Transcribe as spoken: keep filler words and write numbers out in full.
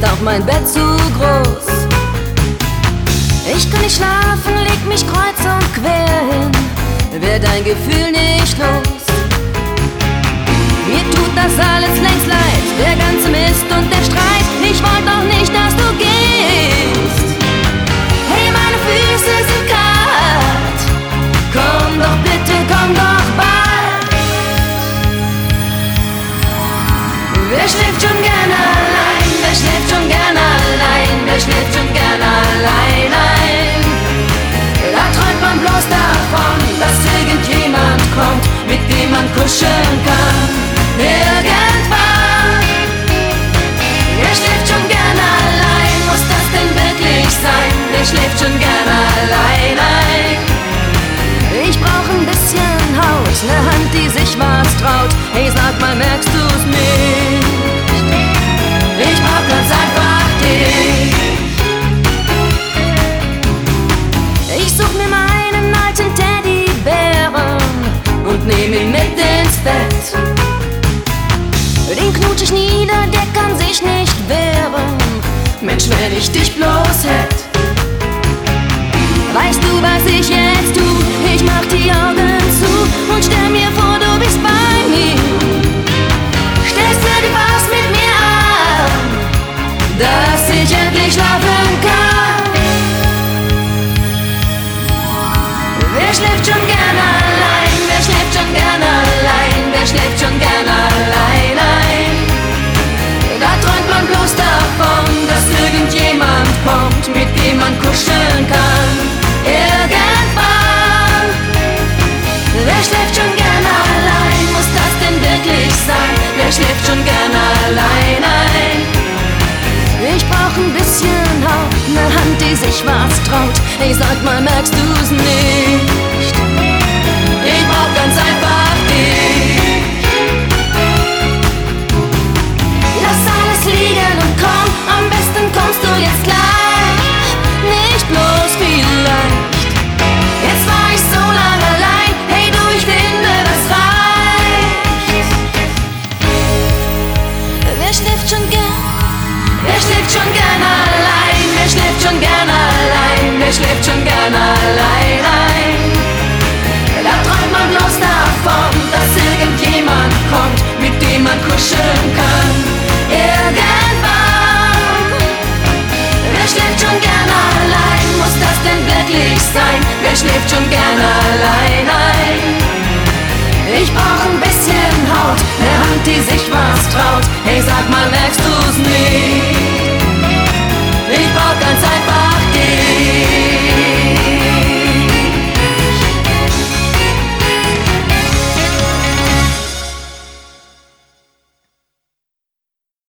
auch mein Bett zu groß. Ich kann nicht schlafen, leg mich kreuz und quer hin, werd dein Gefühl nicht los. Mir tut das alles längst leid, der ganze Mist und der Streit. Ich wollte doch nicht, dass du gehst. Hey, meine Füße sind kalt, komm doch bitte, komm doch bald. Wer schläft schon gern allein, wer schläft schon gern allein, wer schläft schon gern allein ein? Da träumt man bloß davon, dass irgendjemand kommt, mit dem man kuscheln kann. Irgendwann. Wer schläft schon gern allein, muss das denn wirklich sein? Wer schläft schon gern allein ein? Ich brauch ein bisschen Haut, ne Hand, die sich was traut. Hey, sag mal, merkst du's nicht? Ich brauch ganz einfach dich. Ich such mir meinen alten Teddybären und nehm ihn mit ins Bett. Den knutsch ich nieder, der kann sich nicht wehren. Mensch, wenn ich dich bloß hätt. Weißt du, was ich jetzt tu? Ich mach die Augen zu und stell mir vor, du bist bei mir. Stellst dir die Faust mit mir an, dass ich endlich schlafen kann. Wer schläft schon gern allein? Wer schläft schon gern allein? Wer schläft schon gern allein ein? Da träumt man bloß davon, dass irgendjemand kommt, mit dem man kuscheln kann. Irgendwann. Wer schläft schon gern allein? Muss das denn wirklich sein? Wer schläft schon gern allein ein? Ich brauch ein bisschen Haut, ne Hand, die sich was traut. Hey, sag mal, merkst du's nicht? Ich brauch ganz einfach dich. Lass alles liegen und komm, am besten kommst du jetzt gleich. Nicht bloß vielleicht. Jetzt war ich so lange allein, hey du, ich finde, das reicht. Wer schläft schon gern? Wer schläft schon gern allein? Wer schläft schon gern allein? Wer schläft schon gern allein ein? Da träumt man bloß davon, dass irgendjemand kommt, mit dem man kuscheln kann. Irgendwann. Wer schläft schon gern allein? Muss das denn wirklich sein? Wer schläft schon gern allein ein? Ich brauch ein